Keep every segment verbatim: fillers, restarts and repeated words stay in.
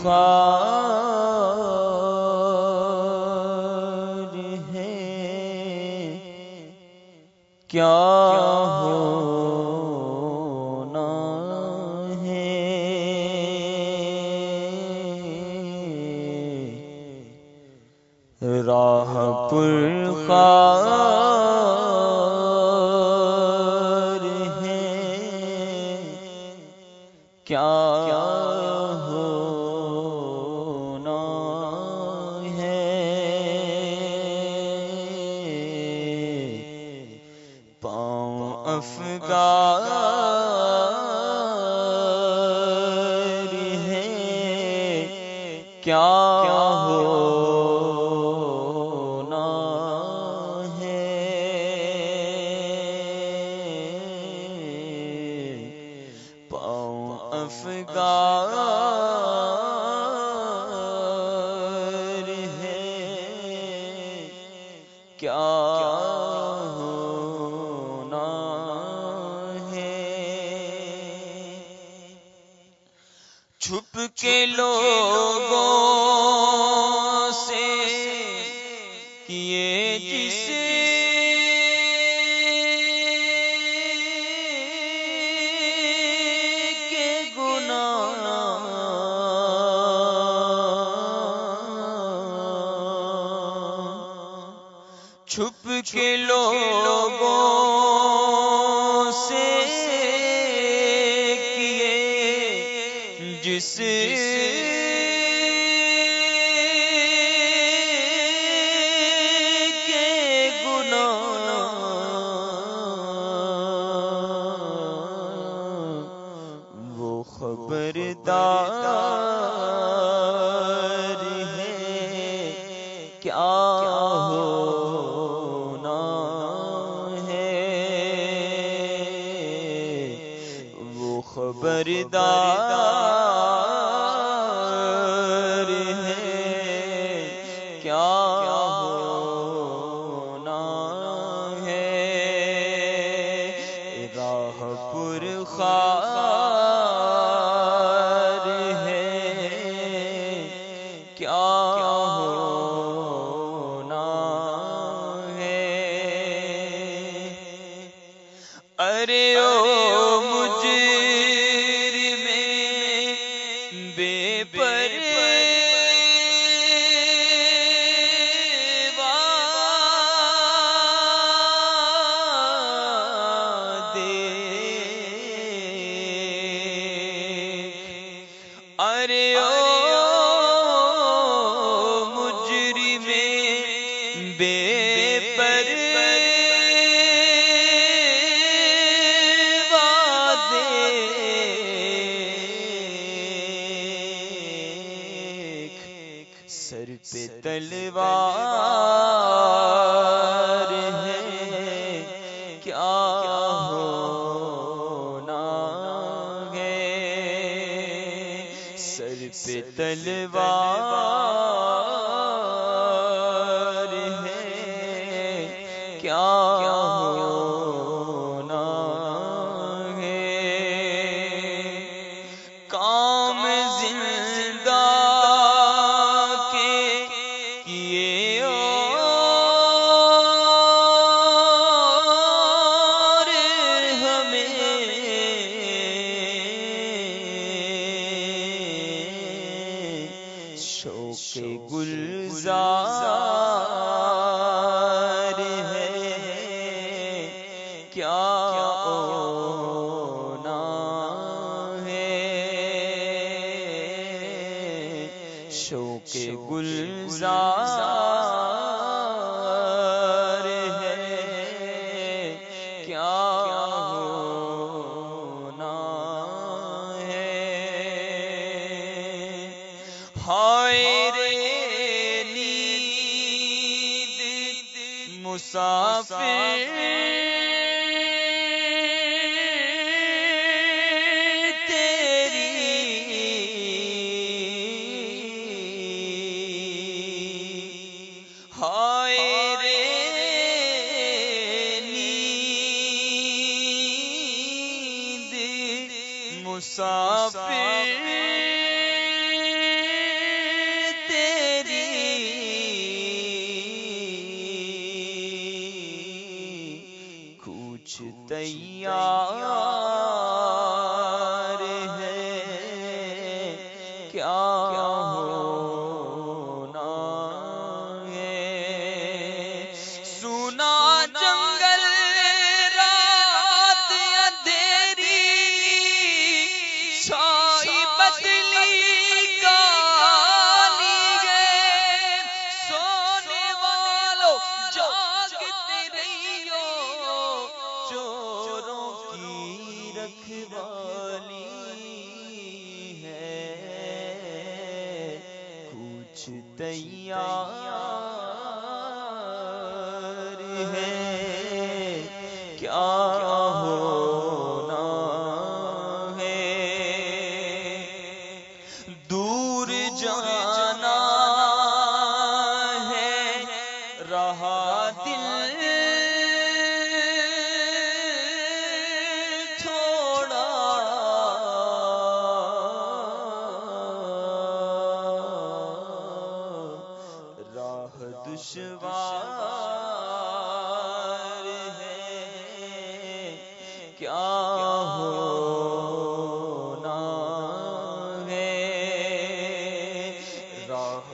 خار ہے کیا ہونا ہے، راہ پر خار ہے کیا ہونا ہے، پاؤں افگار ہے کیا ہونا ہے، پاؤں افگار ہے کیا ہونا ہے، چھپ کے لوگوں سے کیے جس کے گناہ، چھپ کے لوگوں سے کیے جس کے گناہ، وہ خبردار ہے کیا ہونا ہے، وہ خبردار ہے کیا ہونا ہے، راہ پر خار ہے کیا ہونا ہے، ارے او مجرم بے پرواہ دیکھ، ارے او مجرم بے پرواہ دیکھ، سر پہ تلوار ہے کیا ہونا ہے، سر پہ تلوار ہے کیا ہونا ہے، کام زندہ کے کیے اور ہمیں شوق گلزار ہے کیا ہونا ہے، شوق گلزار ہے کیا ہونا ہے، ہائے رے نیند مسافر مسافر کیا ہونا ہے سونا جنگل رات اندھیری چھائی بدلی کانی ہے سونے والوں جاگتے رہیو چوروں کی رکھوالی ہے کچھ تیار ہے کیا ہونا ہے دور جانا ہے رہا دل تھوڑا راہ دشوار ہے کیا ہونا ہے راہ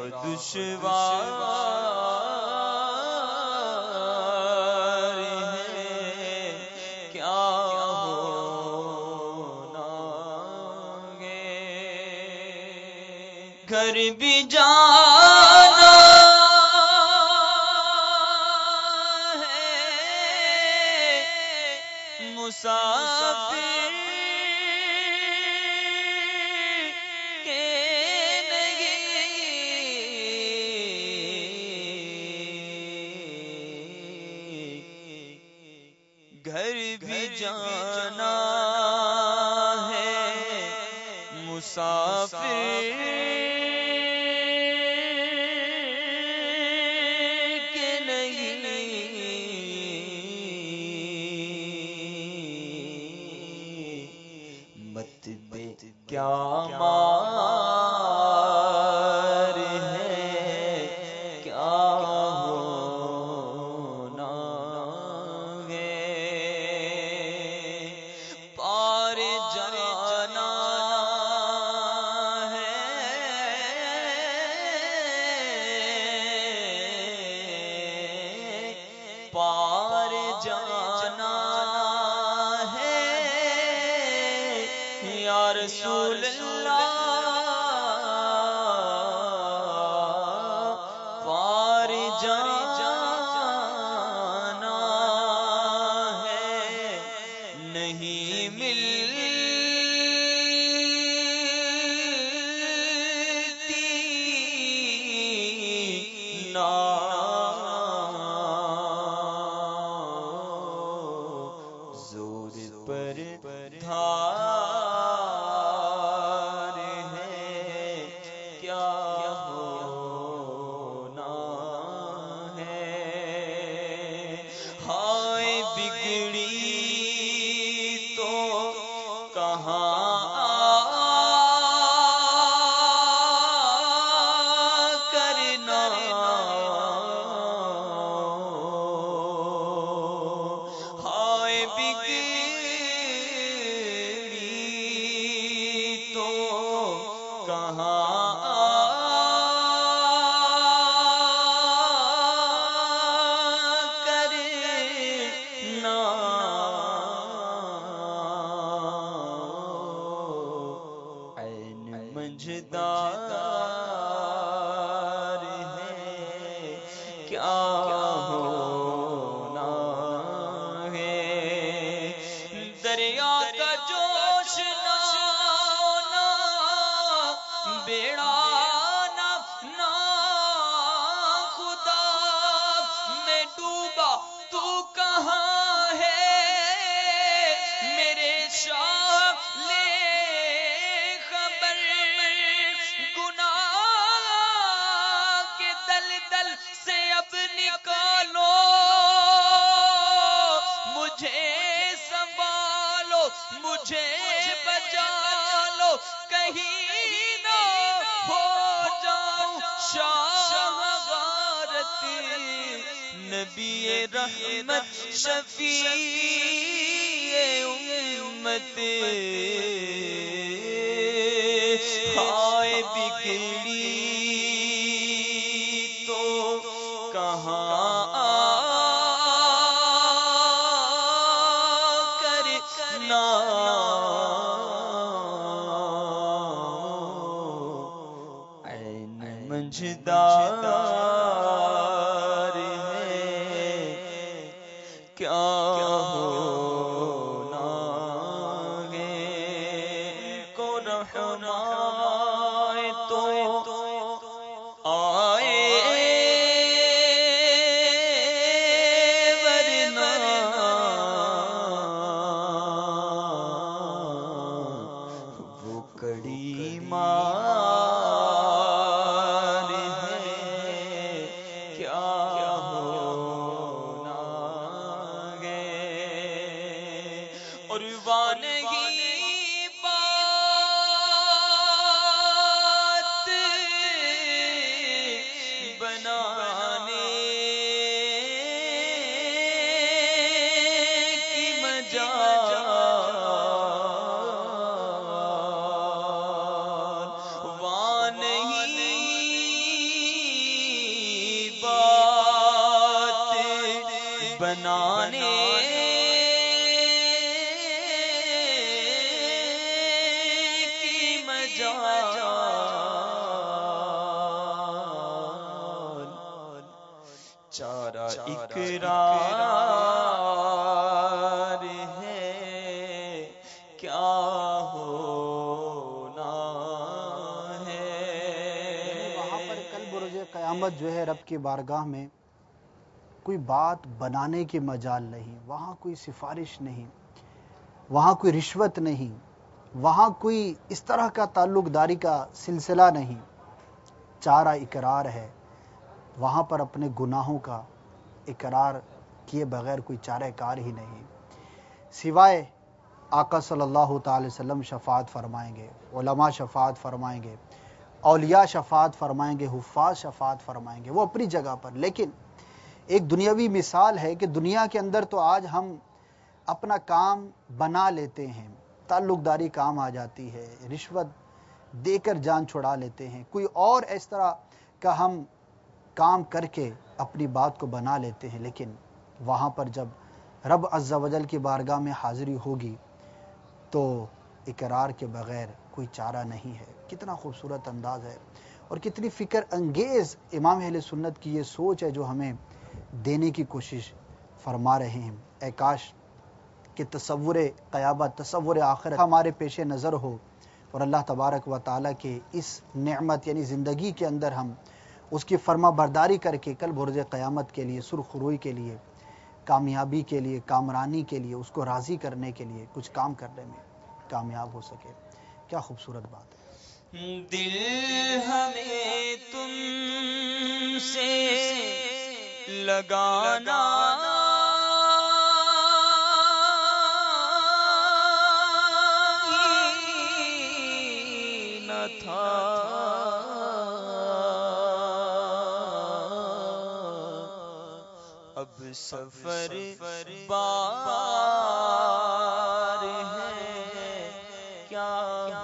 دشوار ہے کیا ہونا ہے گھر بھی جانا مسافر کے نہیں گھر بھی جانا ہے مسافر کے نہیں مت بے کیا مار ہے کیا ہونا ہے پار جانا ہے پار جانا ہے یا رسول اللہ پار جانا ہے نہیں ملتی نام زور پر دھار ہے کیا ہونا ہے ہائے بگڑی تو کہاں کرنا ہائے بگڑی تو کہاں کرنا عین منجدار ہے کیا ہونا ہے دریا کا جوش نہ بیڑا نہ نہ خدا میں ڈوبا تو کہاں ہے میرے شاہ لے خبر گناہ کے دل دل سے اب نکالو مجھے سنبھالو مجھے بچا لو کہیں نہ ہو جاؤں شاہ غارت نبی رحمت شفیع امت ہائے منجدار ہے کیا ہونا ہے کو رحمائے تو آئے ورنہ وہ کڑی مار ہے کیا ہونا ہے اور وانگی بات بنانے کی مجال وہاں نہیں بات بنانے کی مجال چارہ اقرار ہے کیا ہونا ہے وہاں پر کل برج قیامت جو ہے رب کی بارگاہ میں کوئی بات بنانے کی مجال نہیں، وہاں کوئی سفارش نہیں، وہاں کوئی رشوت نہیں، وہاں کوئی اس طرح کا تعلق داری کا سلسلہ نہیں، چارہ اقرار ہے وہاں پر اپنے گناہوں کا اقرار کیے بغیر کوئی چارہ کار ہی نہیں سوائے آقا صلی اللہ تعالی وسلم شفاعت فرمائیں گے، علماء شفاعت فرمائیں گے، اولیاء شفاعت فرمائیں گے، حفاظ شفاعت فرمائیں گے، وہ اپنی جگہ پر. لیکن ایک دنیاوی مثال ہے کہ دنیا کے اندر تو آج ہم اپنا کام بنا لیتے ہیں، تعلق داری کام آ جاتی ہے، رشوت دے کر جان چھڑا لیتے ہیں، کوئی اور اس طرح کا ہم کام کر کے اپنی بات کو بنا لیتے ہیں، لیکن وہاں پر جب رب عز و جل کی بارگاہ میں حاضری ہوگی تو اقرار کے بغیر کوئی چارہ نہیں ہے. کتنا خوبصورت انداز ہے اور کتنی فکر انگیز امام اہل سنت کی یہ سوچ ہے جو ہمیں دینے کی کوشش فرما رہے ہیں. اے کاش کہ تصور قیامت، تصور آخرت ہمارے پیش نظر ہو اور اللہ تبارک و تعالیٰ کے اس نعمت یعنی زندگی کے اندر ہم اس کی فرما برداری کر کے کل برج قیامت کے لیے، سرخ روئی کے لیے، کامیابی کے لیے، کامرانی کے لیے، اس کو راضی کرنے کے لیے کچھ کام کرنے میں کامیاب ہو سکے. کیا خوبصورت بات ہے. دل ہمیں تم سے لگانا ہی نہ تھا اب سفر بار ہے کیا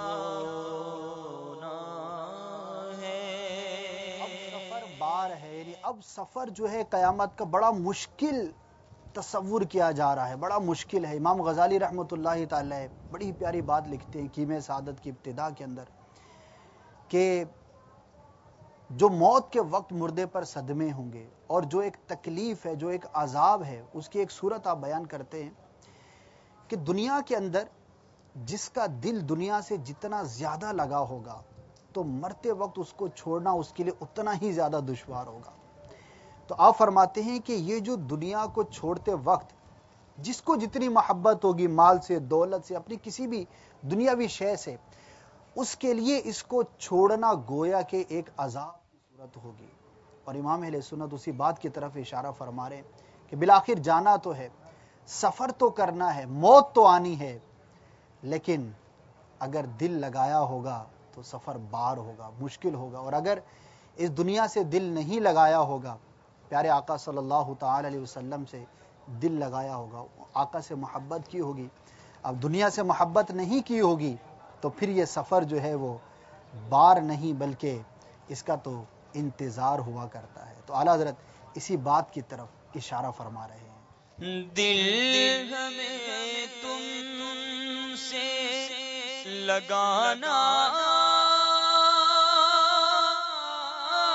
ہونا ہے اب سفر بار ہے، یعنی اب سفر جو ہے قیامت کا بڑا مشکل تصور کیا جا رہا ہے، بڑا مشکل ہے. امام غزالی رحمۃ اللہ تعالی بڑی پیاری بات لکھتے ہیں کیمیا سعادت کی ابتدا کے اندر کہ جو موت کے وقت مردے پر صدمے ہوں گے اور جو ایک تکلیف ہے، جو ایک عذاب ہے، اس کی ایک صورت آپ بیان کرتے ہیں کہ دنیا کے اندر جس کا دل دنیا سے جتنا زیادہ لگا ہوگا تو مرتے وقت اس کو چھوڑنا اس کے لیے اتنا ہی زیادہ دشوار ہوگا. تو آپ فرماتے ہیں کہ یہ جو دنیا کو چھوڑتے وقت جس کو جتنی محبت ہوگی مال سے، دولت سے، اپنی کسی بھی دنیاوی شے سے، اس کے لیے اس کو چھوڑنا گویا کہ ایک عذاب کی صورت ہوگی. اور امام اہل سنت اسی بات کی طرف اشارہ فرما رہے ہیں کہ بالآخر جانا تو ہے، سفر تو کرنا ہے، موت تو آنی ہے، لیکن اگر دل لگایا ہوگا تو سفر بار ہوگا، مشکل ہوگا. اور اگر اس دنیا سے دل نہیں لگایا ہوگا، پیارے آقا صلی اللہ تعالی علیہ وسلم سے دل لگایا ہوگا، آقا سے محبت کی ہوگی، اب دنیا سے محبت نہیں کی ہوگی تو پھر یہ سفر جو ہے وہ بار نہیں بلکہ اس کا تو انتظار ہوا کرتا ہے. تو اعلیٰ حضرت اسی بات کی طرف اشارہ فرما رہے ہیں. دل ہمیں تم سے لگانا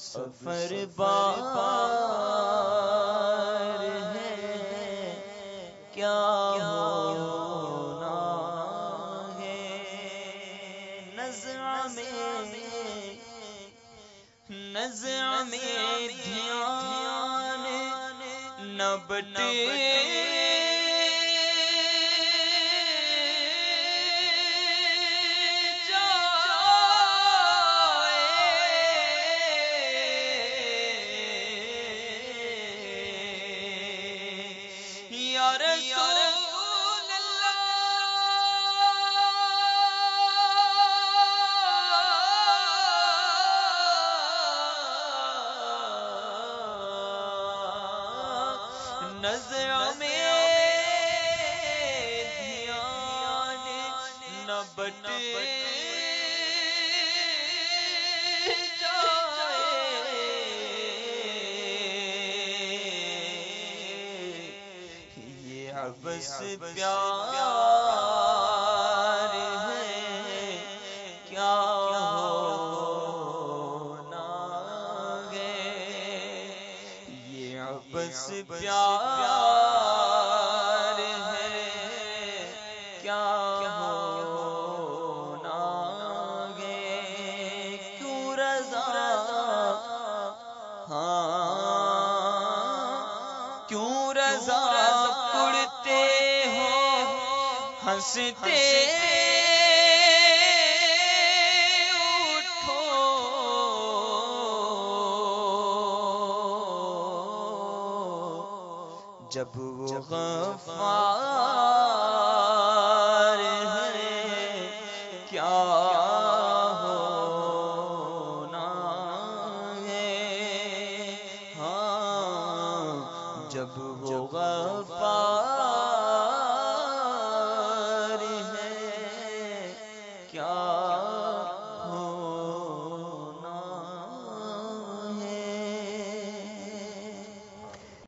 سفر بار ہے کیا ہونا ہے، نظر میں نظر میں دھیان نہ بٹے نظر میں دھیان نہ بٹے جائے، یہ عبث پیار ہے کیا ہونا ہے، یہ عبث پیار ہے کیا ہونا ہے، کیوں رضا ہاں کیوں رضا اڑتے ہو ہنستے جب وہ غفار ہے کیا ہونا ہے، ہاں جب وہ غفار